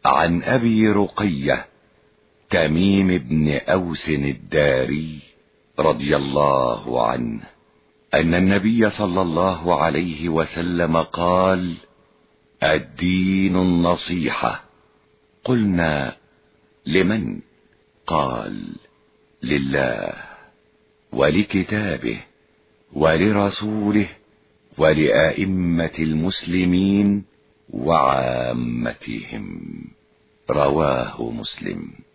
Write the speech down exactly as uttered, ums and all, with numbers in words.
عن ابي رقية تميم بن اوس الداري رضي الله عنه ان النبي صلى الله عليه وسلم قال: الدين النصيحة. قلنا: لمن؟ قال: لله ولكتابه ولرسوله ولأئمة المسلمين وعامتهم. رواه مسلم.